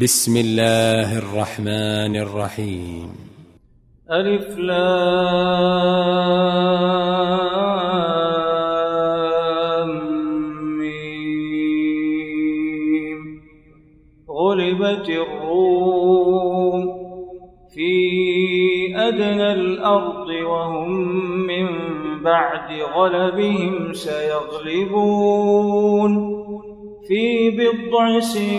بسم الله الرحمن الرحيم. ألف لام ميم. غلبت الروم في أدنى الأرض وهم من بعد غلبهم سيغلبون في بضع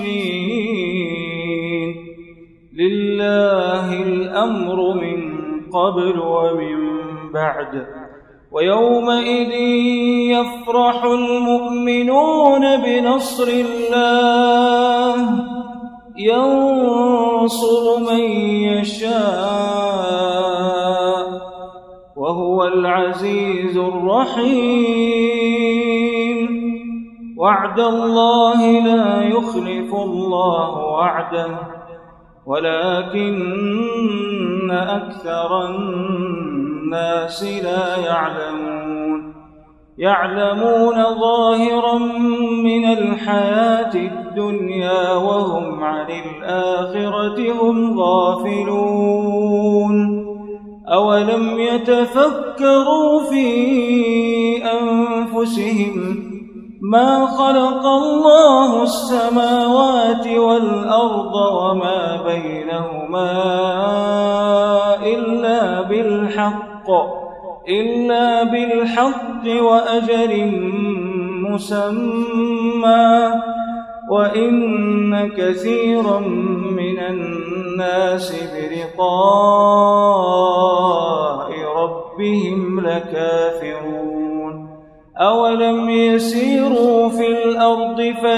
سنين. لله الأمر من قبل ومن بعد ويومئذ يفرح المؤمنون بنصر الله ينصر من يشاء وهو العزيز الرحيم. وعد الله لا يخلف الله وعده ولكن أكثر الناس لا يعلمون ظاهرا من الحياة الدنيا وهم عن الآخرة هم غافلون. أولم يتفكروا في أنفسهم ما خلق الله السماوات والأرض وما بينهما إلا بالحق وأجل مسمى وإن كثيرا من الناس بلقاء ربهم لكافرون. أولم يسيروا في الأرض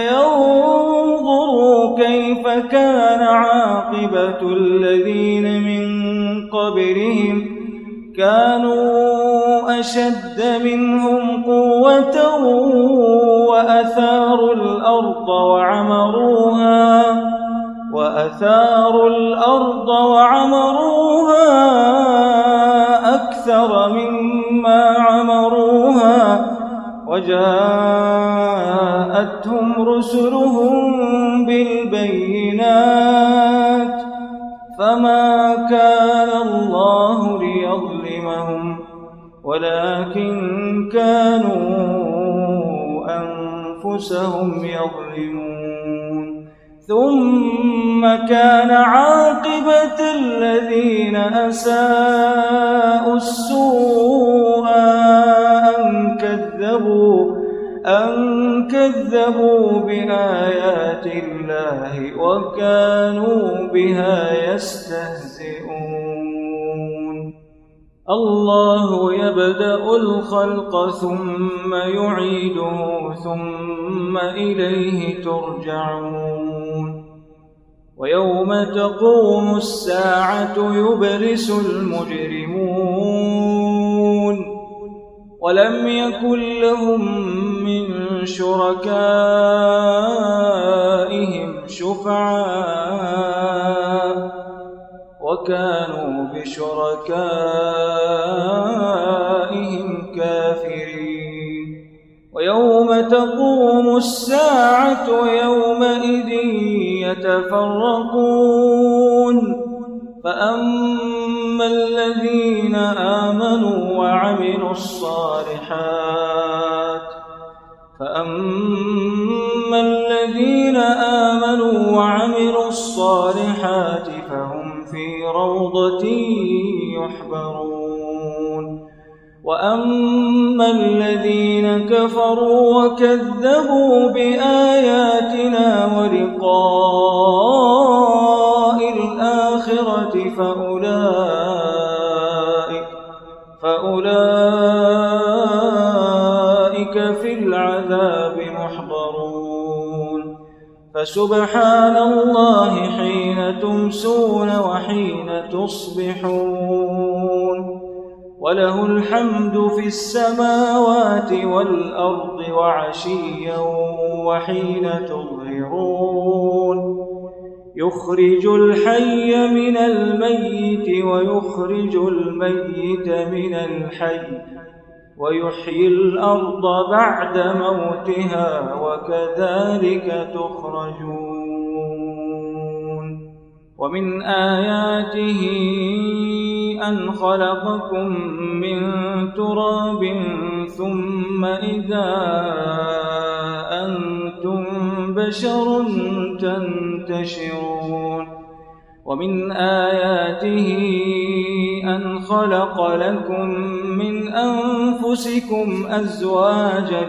فينظروا كيف كان عاقبة الذين من قبلهم كانوا أشد منهم قوة وأثاروا الأرض وعمروها أكثر مما عمروها وجاءتهم رسلهم بالبينات فما كان الله ليظلمهم ولكن كانوا أنفسهم يظلمون. ثم كان عاقبة الذين أساءوا السوء أن كذبوا بآيات الله وكانوا بها يستهزئون. الله يبدأ الخلق ثم يعيده ثم إليه ترجعون. ويوم تقوم الساعة يبلس المجرمون ولم يكن لهم من شركائهم شفعاء وكانوا بشركائهم كافرين. ويوم تقوم الساعة يومئذ يتفرقون فأما الذين آمنوا وعملوا الصالحات فهم في روضة يحبرون. وأما الذين كفروا وكذبوا بآياتنا ولقاء الآخرة فأولئك في العذاب محضرون. فسبحان الله حين تمسون وحين تصبحون وله الحمد في السماوات والأرض وعشيا وحين تظهرون. يخرج الحي من الميت ويخرج الميت من الحي ويحيي الأرض بعد موتها وكذلك تخرجون. ومن آياته أن خلقكم من تراب ثم إذا أنتم بشر تنتشرون ومن آياته أن خلق لكم من أنفسكم أزواجا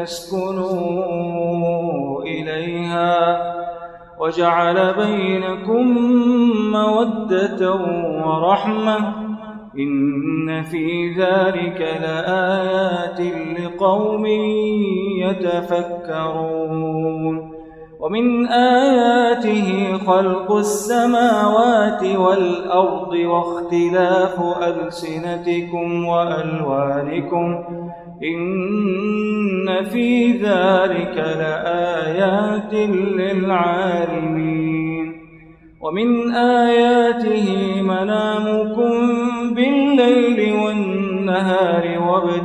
لتسكنوا إليها وجعل بينكم مودة ورحمة إن في ذلك لآيات لقوم يتفكرون ومن آياته خلق السماوات والأرض واختلاف ألسنتكم وألوانكم إن في ذلك لآيات للعالمين ومن آياته منامكم بالليل والنهار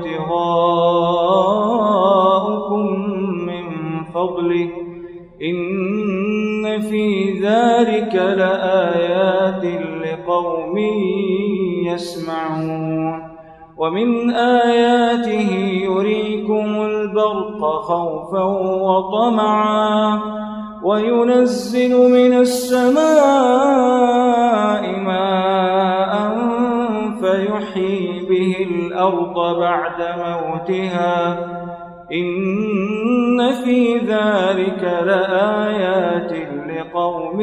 وابتغاؤكم من فضله إن في ذلك لآيات لقوم يسمعون ومن آياته يريكم البرق خوفا وطمعا وينزل من السماء ماء فيحيي به الأرض بعد موتها إن في ذلك لآيات لقوم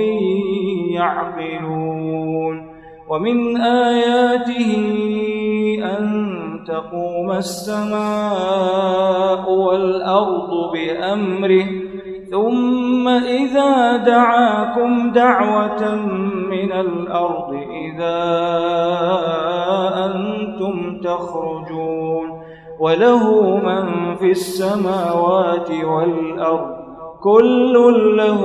يعقلون ومن آياته أن تقوم السماء والأرض بأمره ثم إذا دعاكم دعوة من الأرض إذا أنتم تخرجون وله من في السماوات والأرض كل له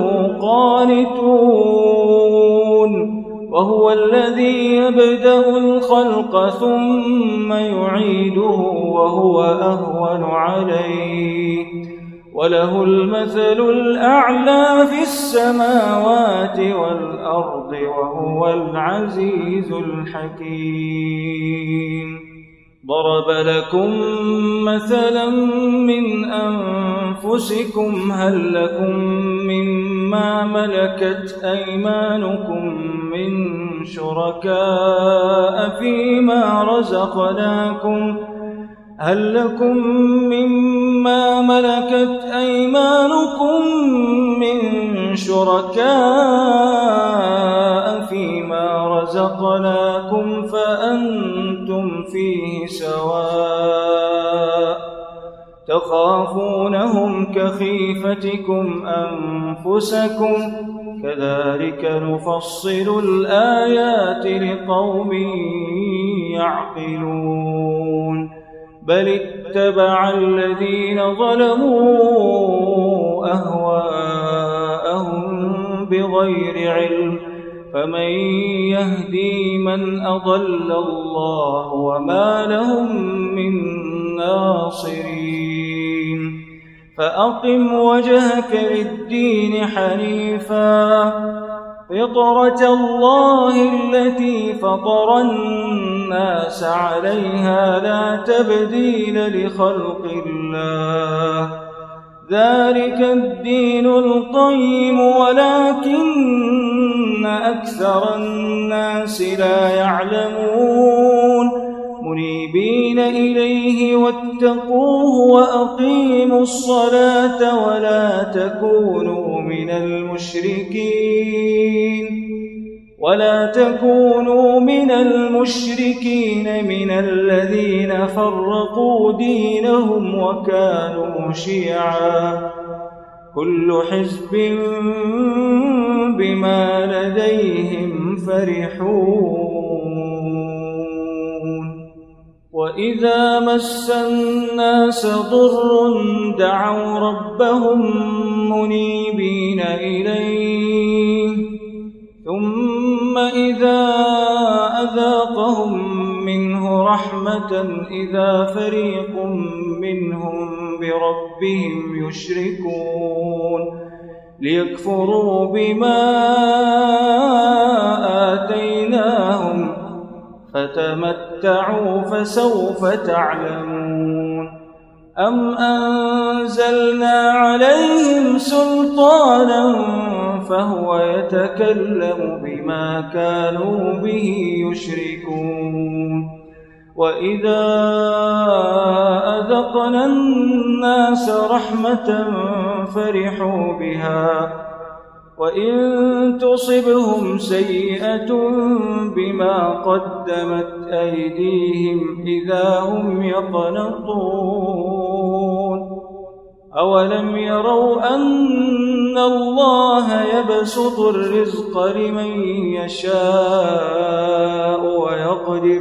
قانتون وهو الذي يبدأ الخلق ثم يعيده وهو أهون عليه وله المثل الأعلى في السماوات والأرض وهو العزيز الحكيم ضرب لكم مثلا من أنفسكم هل لكم مما ملكت أيمانكم من شركاء فيما رزقناكم هل لكم مما ملكت أيمانكم من شركاء فيما رزقناكم فأنتم فيه سواء تخافونهم كخيفتكم أنفسكم كذلك نفصل الآيات لقوم يعقلون بل اتبع الذين ظلموا أهواءهم بغير علم فمن يهدي من أضل الله وما لهم من ناصرين فأقم وجهك للدين حنيفا فطرة الله التي فطر الناس عليها لا تبديل لخلق الله ذلك الدين القيم ولكن أكثر الناس لا يعلمون منيبين إليه واتقوه وأقيموا الصلاة ولا تكونوا من المشركين من الذين فرقوا دينهم وكانوا شيعا كل حزب بما لديهم فرحون وإذا مس الناس ضر دعوا ربهم منيبين إليه ثم إذا أذاقهم منه رحمة إذا فريق منهم بربهم يشركون ليكفروا بما فتمتعوا فسوف تعلمون أم أنزلنا عليهم سلطانا فهو يتكلم بما كانوا به يشركون وإذا أذقنا الناس رحمة فرحوا بها وإن تصبهم سيئة بما قدمت أيديهم إذا هم يقنطون أولم يروا أن الله يبسط الرزق لمن يشاء ويقدر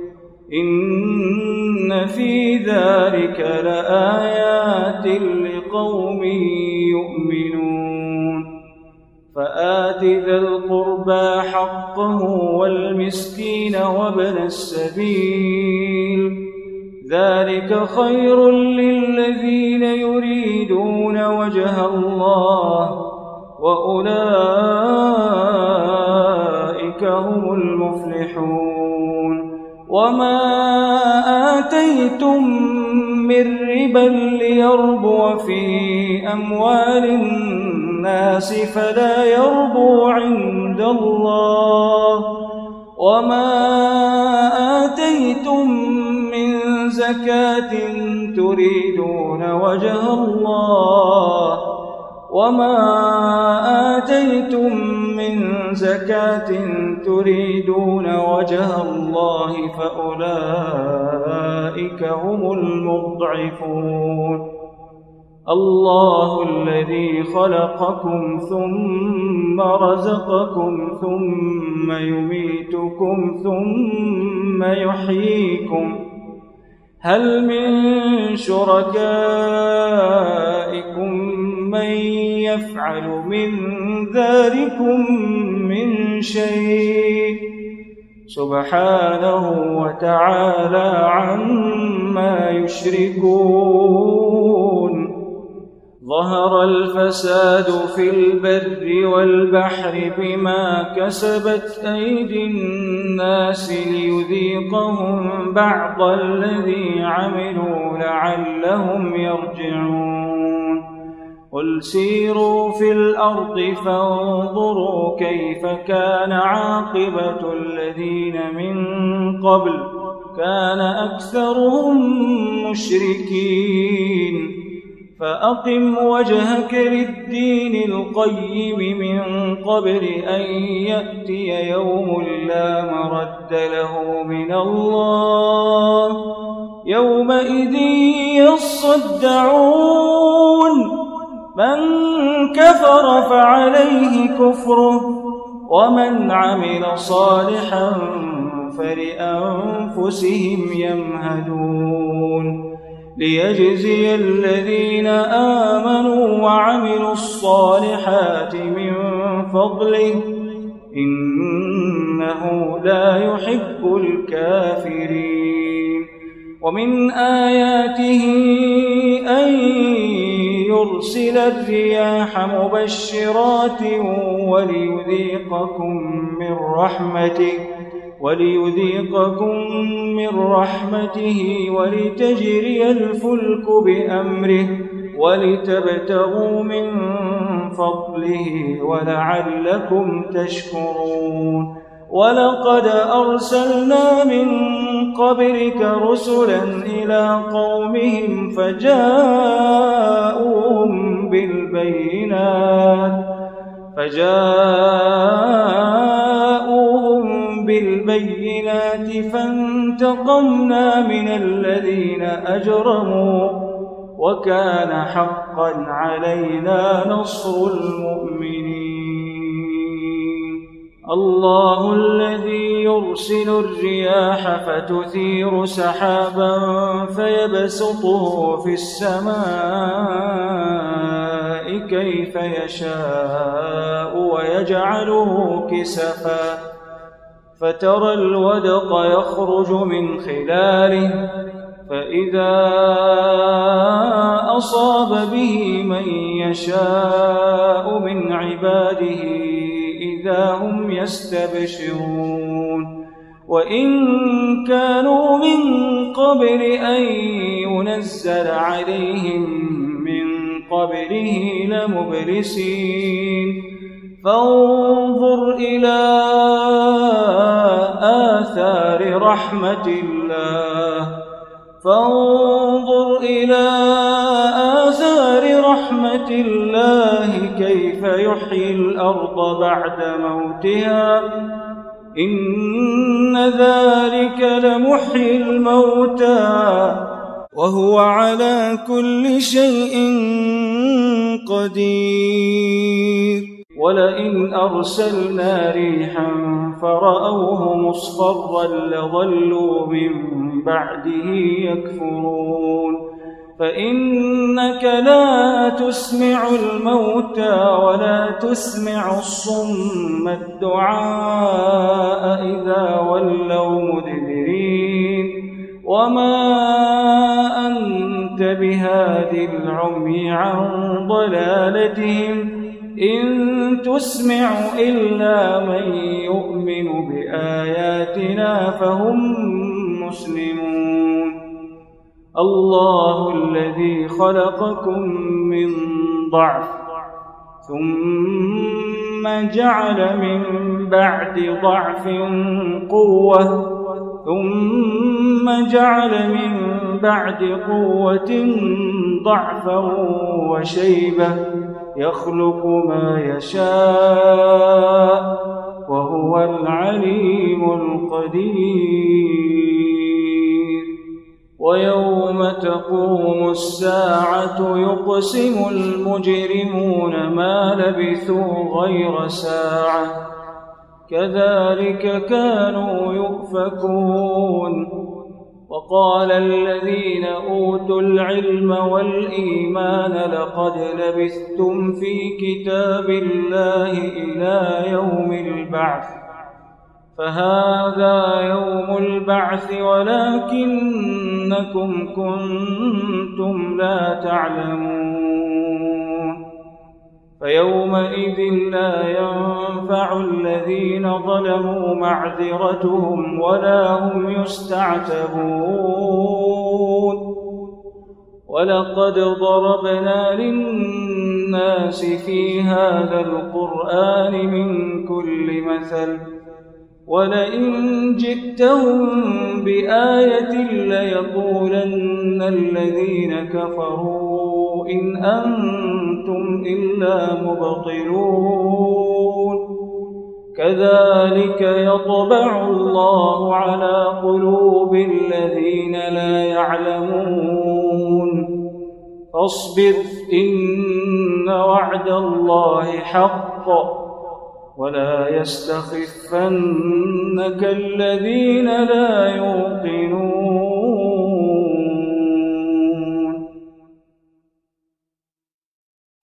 إن في ذلك لآيات لقوم يؤمنون فآت ذا القربى حقه والمسكين وابن السبيل ذلك خير للذين يريدون وجه الله وأولئك هم المفلحون وما آتيتم من ربا ليربو في أموال الناس فلا يربو عند الله وما آتيتم من زكاة تريدون وجه الله وما آتيتم من زكاة تريدون وجه الله فأولئك هم المضعفون الله الذي خلقكم ثم رزقكم ثم يميتكم ثم يحييكم هل من شركائكم من يفعل من ذلكم من شيء سبحانه وتعالى عما يشركون ظهر الفساد في البر والبحر بما كسبت أيدي الناس ليذيقهم بعض الذي عملوا لعلهم يرجعون قل سيروا في الأرض فانظروا كيف كان عاقبة الذين من قبل كان أكثرهم مشركين فأقم وجهك للدين القيم من قبل أن يأتي يوم لا مرد له من الله يومئذ يصدعون من كفر فعليه كفره ومن عمل صالحا فلأنفسهم يمهدون ليجزي الذين آمنوا وعملوا الصالحات من فضله إنه لا يحب الكافرين ومن آياته أن يرسل الرياح مبشرات وليذيقكم من رحمته ولتجري الفلك بأمره ولتبتغوا من فضله ولعلكم تشكرون ولقد أرسلنا من قبلك رسلا إلى قومهم فجاءوهم بالبينات فانتقمنا من الذين أجرموا وكان حقا علينا نصر المؤمنين الله الذي يرسل الرياح فتثير سحابا فيبسطه في السماء كيف يشاء ويجعله كسفا فترى الودق يخرج من خلاله فإذا أصاب به من يشاء من عباده إذا هم يستبشرون وإن كانوا من قبل أن ينزل عليهم من قبله لمبلسين فانظر إلى آثار رحمة الله كيف يحيي الأرض بعد موتها إن ذلك لمحيي الموتى وهو على كل شيء قدير ولئن أرسلنا ريحا فرأوه مصفرا لظلوا من بعده يكفرون فإنك لا تسمع الموتى ولا تسمع الصم الدعاء إذا ولوا مدبرين وما أنت بهاد العمي عن ضلالتهم إن تسمع إلا من يؤمن بآياتنا فهم مسلمون الله الذي خلقكم من ضعف ثم جعل من بعد ضعف قوة ثم جعل من بعد قوة ضعفا وشيبة يخلق ما يشاء وهو العليم القدير ويوم تقوم الساعة يقسم المجرمون ما لبثوا غير ساعة كذلك كانوا يؤفكون وقال الذين أوتوا العلم والإيمان لقد لبثتم في كتاب الله إلى يوم البعث فهذا يوم البعث ولكنكم كنتم لا تعلمون فيومئذ لا ينفع الذين ظلموا معذرتهم ولا هم يستعتبون ولقد ضربنا للناس في هذا القرآن من كل مثل ولئن جئتهم بآية ليقولن الذين كفروا إن أنتم إلا مبطلون كذلك يطبع الله على قلوب الذين لا يعلمون فاصبر إن وعد الله حق ولا يستخفنك الذين لا يؤمنون